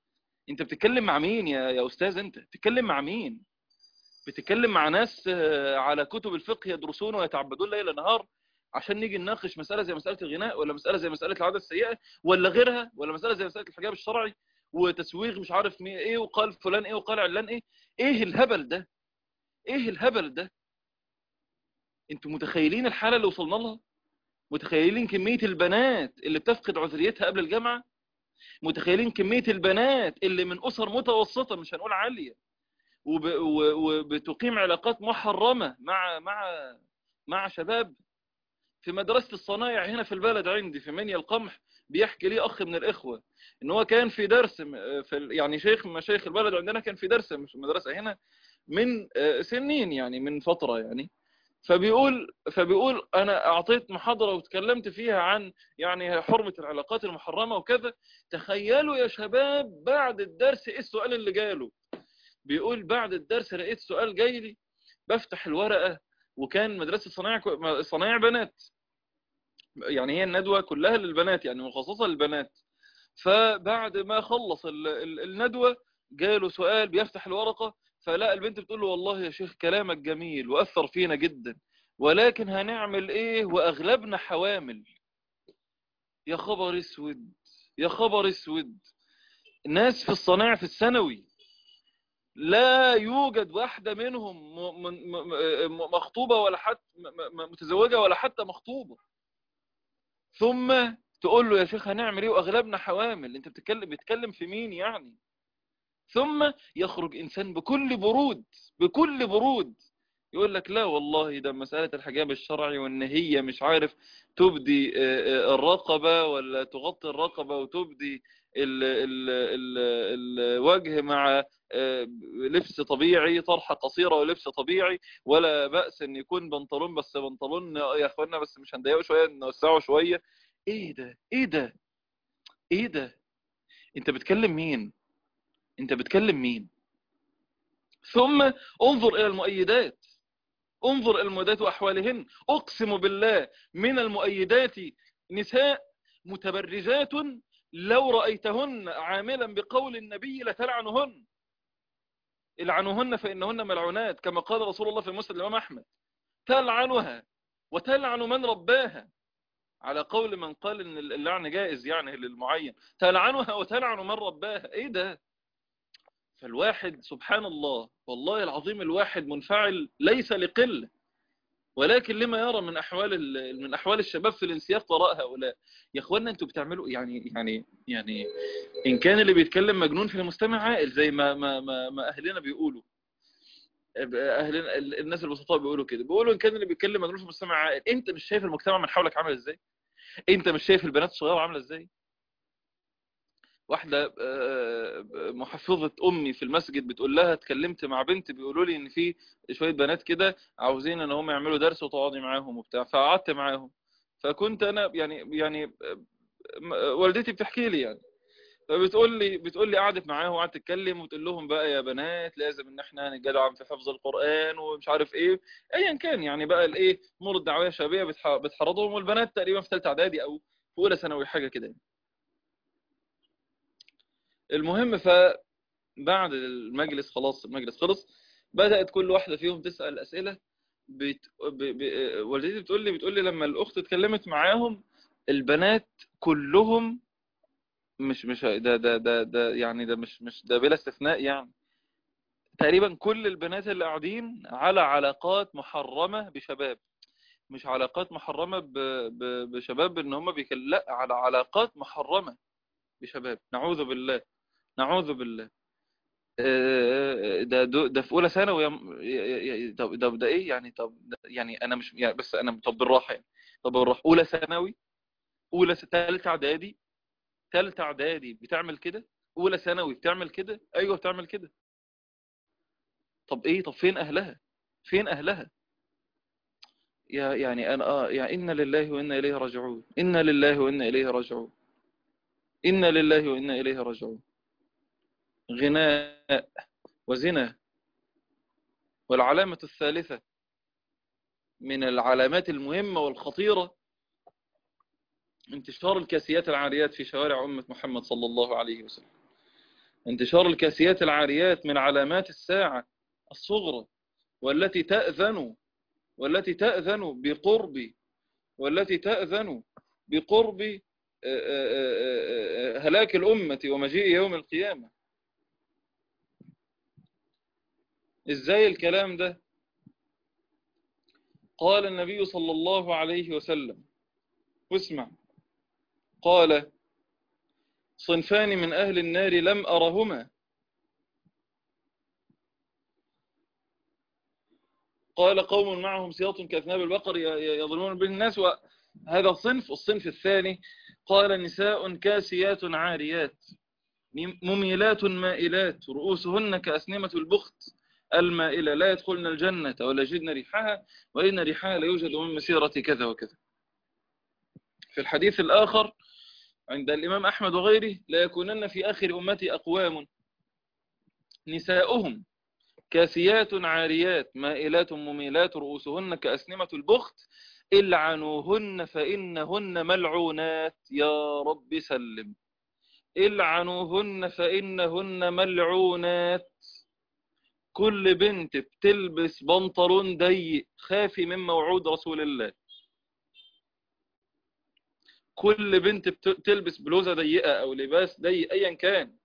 انت بتتكلم مع مين يا استاذ؟ انت بتتكلم مع مين؟ بتتكلم مع ناس على كتب الفقه يدرسون ويتعبدون ليل نهار عشان نيجي نناقش مسألة زي مسألة الغناء، ولا مسألة زي مسألة العادة السيئة، ولا غيرها، ولا مسألة زي مسألة الحجاب الشرعي وتسويغ مش عارف مين ايه، وقال فلان ايه وقال علان ايه؟ ايه الهبل ده؟ ايه الهبل ده؟ انتوا متخيلين الحالة اللي وصلنا لها؟ متخيلين كمية البنات اللي بتفقد عذريتها قبل الجامعة؟ متخيلين كمية البنات اللي من أسر متوسطة مش هنقول عالية وبتقيم علاقات محرمة مع شباب في مدرسة الصنايع هنا في البلد عندي في منيا القمح؟ بيحكي لي أخ من الإخوة إن هو كان في درس يعني شيخ من مشايخ البلد عندنا كان في درس مش مدرسة هنا من سنين، يعني من فترة يعني. فبيقول أنا أعطيت محاضرة وتكلمت فيها عن يعني حرمة العلاقات المحرمة وكذا. تخيلوا يا شباب بعد الدرس إيه السؤال اللي جاله؟ بيقول بعد الدرس لقيت سؤال جاي لي، بفتح الورقة، وكان مدرسة صنايع بنات، يعني هي الندوة كلها للبنات يعني مخصصة للبنات. فبعد ما خلص الندوة جاله سؤال، بيفتح الورقة فلا البنت بتقول له والله يا شيخ كلامك جميل وأثر فينا جدا، ولكن هنعمل ايه وأغلبنا حوامل. يا خبر اسود، يا خبر اسود. ناس في الصنايع في الثانوي لا يوجد واحدة منهم مخطوبة ولا حتى متزوجة ولا حتى مخطوبة، ثم تقول له يا شيخ هنعمل ايه واغلبنا حوامل. انت بتتكلم في مين يعني؟ ثم يخرج انسان بكل برود، بكل برود، يقول لك لا والله ده مسألة الحجاب الشرعي، وان هي مش عارف تبدي الرقبة ولا تغطي الرقبة وتبدي الوجه مع لبس طبيعي، طرحة قصيرة ولبس طبيعي، ولا بأس ان يكون بنطلون، بس بنطلون يا اخوانا بس مش هنضيقه شوية نوسعه شوية. ايه ده؟ ايه ده؟ ايه ده؟ انت بتكلم مين؟ انت بتكلم مين؟ ثم انظر الى المؤيدات، انظر الى المؤيدات واحوالهن. اقسم بالله من المؤيدات نساء متبرجات لو رأيتهن عاملا بقول النبي لتلعنهن. العنوهن فإنهن ملعونات كما قال رسول الله في مسند الإمام أحمد. تلعنها وتلعن من رباها، على قول من قال ان اللعن جائز يعني للمعين. تلعنها وتلعن من رباها. ايه ده؟ فالواحد سبحان الله والله العظيم الواحد منفعل ليس لقلة، ولكن لما يرى من احوال الشباب في الانسياق وراء هؤلاء. يا اخوانا انتوا بتعملوا يعني ان كان اللي بيتكلم مجنون في المستمع عاقل زي ما اهلنا بيقولوا، اهلنا الناس البسطاء بيقولوا كده، بيقولوا ان كان اللي بيتكلم مجنون في المستمع عاقل. انت مش شايف المجتمع من حولك عامل ازاي؟ انت مش شايف البنات الصغيره عامله ازاي؟ واحدة محفظة أمي في المسجد بتقول لها اتكلمت مع بنت بيقولوا لي إن في شوية بنات كده عاوزين إن هم يعملوا درس وتقعدي معاهم وبتاع، فقعدت معاهم. فكنت أنا يعني والدتي بتحكي لي يعني، بتقول لي قعدت معاهم وقعدت تتكلم وتقول لهم بقى يا بنات لازم ان احنا نتجدع في حفظ القرآن ومش عارف ايه ايا كان يعني بقى الايه امور الدعويه الشبابيه بتحرضهم، والبنات تقريبا في ثالثه اعدادي او في اولى ثانوي حاجه كده. المهم بعد المجلس خلاص المجلس خلص، بدأت كل واحدة فيهم تسأل أسئلة. والدتي بتقول لي لما الأخت اتكلمت معاهم البنات كلهم مش ده يعني ده مش ده بلا استثناء يعني، تقريبا كل البنات اللي قاعدين على علاقات محرمة بشباب. مش علاقات محرمة بشباب ان هم لا، على علاقات محرمة بشباب. نعوذ بالله، نعوذ بالله. ده في اولى ثانوي طب ده ايه يعني؟ طب يعني انا مش يعني بس انا طب بالراحه يعني، طب بالراحه. اولى ثانوي، ثالثه اعدادي، ثالثه اعدادي بتعمل كده؟ اولى ثانوي بتعمل كده؟ ايوه بتعمل كده. طب ايه؟ طب فين اهلها؟ فين اهلها؟ يعني انا يعني انا لله وانا اليه راجعون، انا لله وانا اليه راجعون، انا لله وانا اليه راجعون. غناء وزنا. والعلامه الثالثه من العلامات المهمه والخطيره انتشار الكاسيات العاريات في شوارع أمة محمد صلى الله عليه وسلم. انتشار الكاسيات العاريات من علامات الساعة الصغرى، والتي تأذن بقرب هلاك الأمة ومجيء يوم القيامة. إزاي الكلام ده؟ قال النبي صلى الله عليه وسلم، واسمع، قال: صنفان من أهل النار لم أرهما. قال: قوم معهم سياط كأذناب البقر يضربون به الناس، وهذا الصنف الثاني قال: نساء كاسيات عاريات مميلات مائلات رؤوسهن كأسنمة البخت المائلة لا يدخلن الجنة ولا يجدن ريحها وإن ريحها لا يوجد من مسيرة كذا وكذا. في الحديث الآخر عند الإمام أحمد وغيره: لا يكونن في آخر أمتي أقوام نساؤهم كاسيات عاريات مائلات مميلات رؤوسهن كأسنمة البخت العنوهن فإنهن ملعونات. يا رب سلم. العنوهن فإنهن ملعونات. كل بنت بتلبس بنطلون ضيق خافي من موعود رسول الله. كل بنت بتلبس بلوزة ضيقة أو لباس ضيق أيا كان،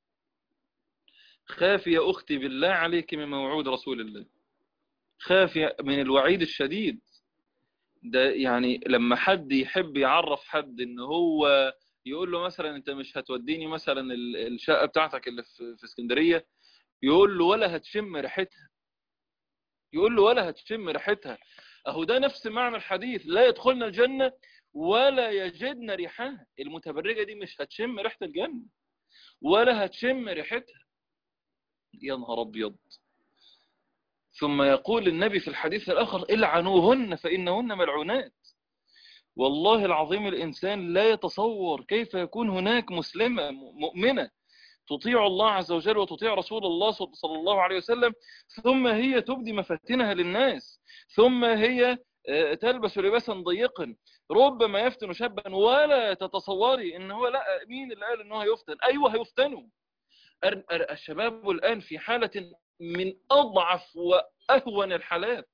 خافي يا أختي بالله عليك من موعود رسول الله، خافي من الوعيد الشديد ده. يعني لما حد يحب يعرف حد إن هو يقول له مثلا أنت مش هتوديني مثلا الشقة بتاعتك اللي في اسكندرية، يقول له ولا هتشم ريحتها، يقول له ولا هتشم ريحتها. اهو ده نفس معنى الحديث: لا يدخلن الجنة ولا يجدن ريحها. المتبرجة دي مش هتشم ريحة الجنة ولا هتشم ريحتها. يا نهار ابيض. ثم يقول النبي في الحديث الآخر: العنوهن فإنهن ملعونات. والله العظيم الإنسان لا يتصور كيف يكون هناك مسلمة مؤمنة تطيع الله عز وجل وتطيع رسول الله صلى الله عليه وسلم، ثم هي تبدي مفاتنها للناس، ثم هي تلبس لباسا ضيقا ربما يفتن شابا، ولا تتصوري ان هو لا، مين اللي قال انه هيفتن؟ ايوه هيفتنوا. الشباب الان في حالة من اضعف واهون الحالات.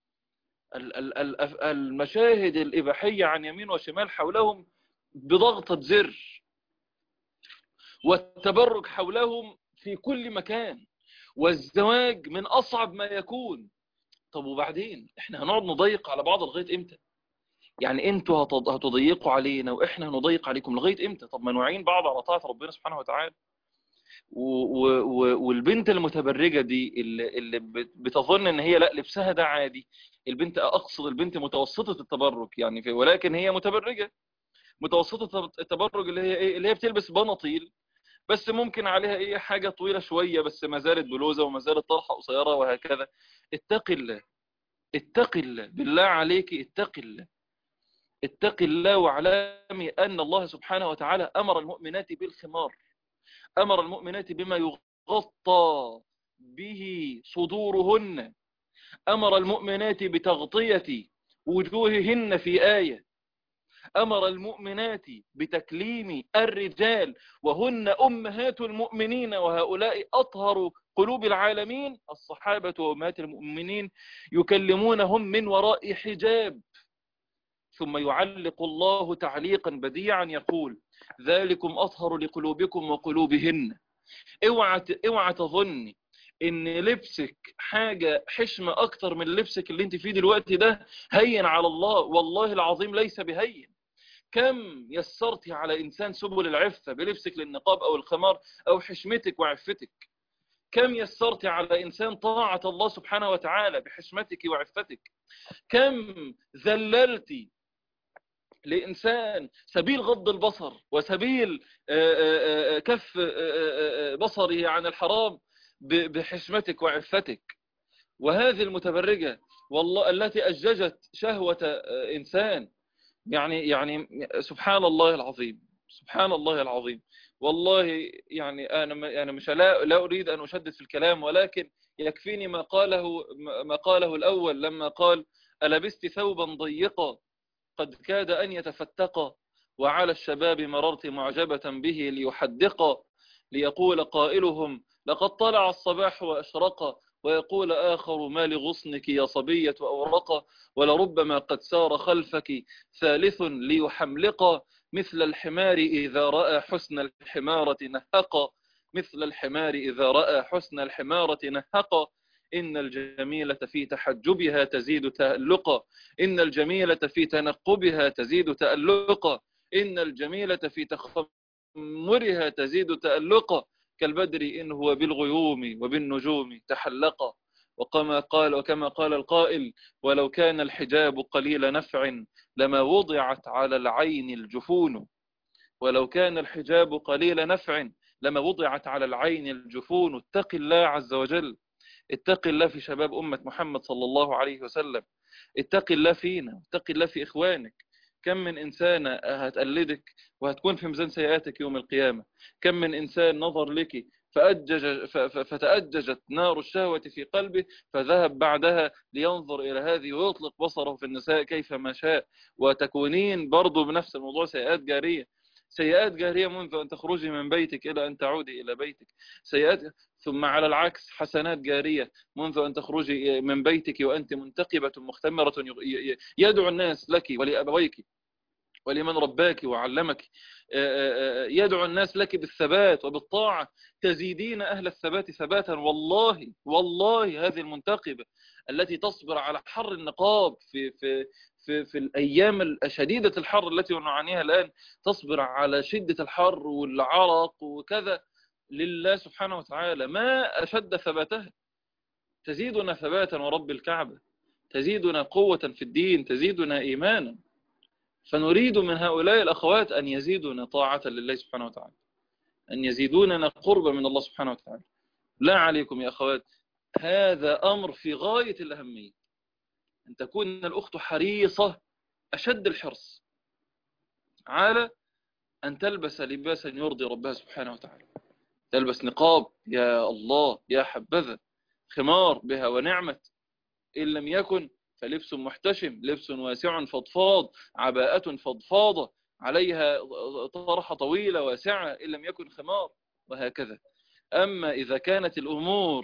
المشاهد الاباحية عن يمين وشمال حولهم بضغطة زر، والتبرج حولهم في كل مكان، والزواج من أصعب ما يكون. طب وبعدين احنا هنقعد نضيق على بعض لغاية امتى؟ يعني انتوا هتضيقوا علينا واحنا هنضيق عليكم لغاية امتى؟ طب ما نعين بعض على طاعة ربنا سبحانه وتعالى. والبنت المتبرجة دي اللي بتظن ان هي لا لبسها ده عادي، البنت اقصد البنت متوسطة التبرج يعني، ولكن هي متبرجة متوسطة التبرج، اللي هي ايه؟ اللي هي بتلبس بناطيل بس ممكن عليها ايه حاجة طويلة شوية بس ما زالت بلوزة وما زالت طرحة قصيرة وهكذا. اتق الله، اتق الله بالله عليك، اتق الله، اتق الله واعلمي أن الله سبحانه وتعالى أمر المؤمنات بالخمار، أمر المؤمنات بما يغطى به صدورهن، أمر المؤمنات بتغطية وجوههن في آية، أمر المؤمنات بتكليم الرجال وهن أمهات المؤمنين وهؤلاء أطهر قلوب العالمين. الصحابة وأمهات المؤمنين يكلمونهم من وراء حجاب. ثم يعلق الله تعليقا بديعا يقول: ذلكم أطهر لقلوبكم وقلوبهن. اوعى تظني ان لبسك حاجة حشمة اكتر من لبسك اللي انت فيه دلوقتي ده هين على الله. والله العظيم ليس بهين. كم يسرت على إنسان سبل العفة بلبسك للنقاب أو الخمار أو حشمتك وعفتك؟ كم يسرت على إنسان طاعة الله سبحانه وتعالى بحشمتك وعفتك؟ كم ذللت لإنسان سبيل غض البصر وسبيل كف بصره عن الحرام بحشمتك وعفتك؟ وهذه المتبرجة والله التي أججت شهوة إنسان، يعني سبحان الله العظيم، سبحان الله العظيم. والله يعني أنا مش لا أريد أن أشدد في الكلام، ولكن يكفيني ما قاله الأول لما قال: ألبست ثوبا ضيقا قد كاد أن يتفتقا وعلى الشباب مررت معجبة به ليحدقا. ليقول قائلهم لقد طلع الصباح وأشرق، ويقول آخر ما لغصنك يا صبية أورق، ولربما قد سار خلفك ثالث ليحملق، مثل الحمار إذا رأى حسن الحمارة نهق، مثل الحمار إذا رأى حسن الحمارة نهق، إن الجميلة في تحجبها تزيد تألقا، إن الجميلة في تنقبها تزيد تألقا، إن الجميلة في تخمرها تزيد تألقا، كالبدر إن هو بالغيوم وبالنجوم تحلقا. وكما قال القائل ولو كان الحجاب قليل نفع لما وضعت على العين الجفون، ولو كان الحجاب قليل نفع لما وضعت على العين الجفون. اتق الله عز وجل، اتق الله في شباب أمة محمد صلى الله عليه وسلم، اتق الله فينا، اتق الله في إخوانك. كم من إنسانة هتقلدك وهتكون في ميزان سيئاتك يوم القيامة، كم من إنسان نظر لك فتأججت نار الشهوة في قلبه، فذهب بعدها لينظر إلى هذه ويطلق بصره في النساء كيفما شاء، وتكونين برضو بنفس الموضوع سيئات جارية. سيئات جارية منذ أن تخرجي من بيتك إلى أن تعودي إلى بيتك، سيئات. ثم على العكس حسنات جارية منذ أن تخرجي من بيتك وأنت منتقبة مختمرة، يدعو الناس لك ولأبويك ولمن رباك وعلمك، يدعو الناس لك بالثبات وبالطاعة، تزيدين أهل الثبات ثباتا. والله والله هذه المنتقبة التي تصبر على حر النقاب في الأيام الشديدة الحر التي نعانيها الآن، تصبر على شدة الحر والعرق وكذا لله سبحانه وتعالى، ما أشد ثباتها. تزيدنا ثباتا ورب الكعبة، تزيدنا قوة في الدين، تزيدنا إيمانا. فنريد من هؤلاء الأخوات أن يزيدنا طاعة لله سبحانه وتعالى، أن يزيدوننا قربا من الله سبحانه وتعالى. لا عليكم يا أخوات، هذا أمر في غاية الأهمية، أن تكون الأخت حريصة أشد الحرص على أن تلبس لباسا يرضي ربها سبحانه وتعالى، تلبس نقاب، يا الله يا حبذا، خمار بها ونعمت، إن لم يكن فلبس محتشم، لبس واسع فضفاض، عباءة فضفاضة عليها طرحة طويلة واسعة، إن لم يكن خمار، وهكذا. أما إذا كانت الأمور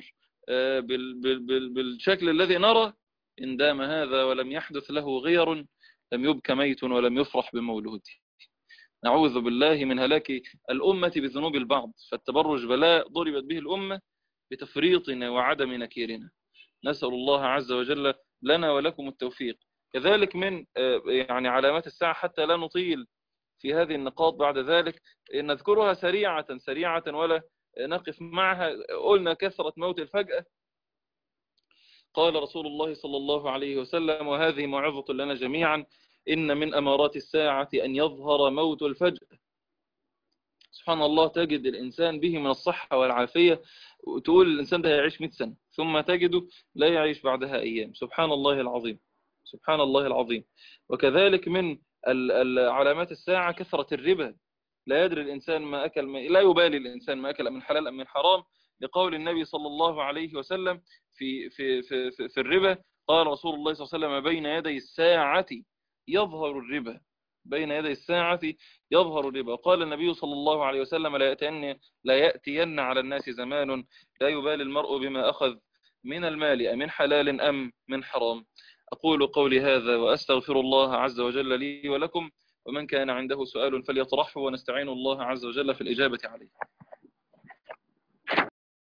بالشكل الذي نرى، إن دام هذا ولم يحدث له غير لم يبك ميت ولم يفرح بمولود. نعوذ بالله من هلاك الأمة بذنوب البعض، فالتبرج بلاء ضربت به الأمة بتفريطنا وعدم نكيرنا. نسأل الله عز وجل لنا ولكم التوفيق. كذلك من يعني علامات الساعة، حتى لا نطيل في هذه النقاط بعد ذلك، نذكرها سريعة سريعة ولا نقف معها. قلنا كثرة موت الفجأة. قال رسول الله صلى الله عليه وسلم، وهذه موعظة لنا جميعا: إن من أمارات الساعة أن يظهر موت الفجأة. سبحان الله، تجد الإنسان به من الصحة والعافية، وتقول الإنسان ده يعيش 100 سنة، ثم تجده لا يعيش بعدها أيام. سبحان الله العظيم، سبحان الله العظيم. وكذلك من علامات الساعة كثرة الربا. لا يدري الإنسان ما أكل، لا يبالي الإنسان ما أكل من حلال أم من حرام، لقول النبي صلى الله عليه وسلم في الربا. قال رسول الله صلى الله عليه وسلم: بين يدي الساعة يظهر الربا، بين يدي الساعة يظهر الربا. قال النبي صلى الله عليه وسلم: لا يأتين على الناس زمان لا يبالي المرء بما أخذ من المال أمن حلال أم من حرام. أقول قولي هذا وأستغفر الله عز وجل لي ولكم، ومن كان عنده سؤال فليطرحه ونستعين الله عز وجل في الإجابة عليه.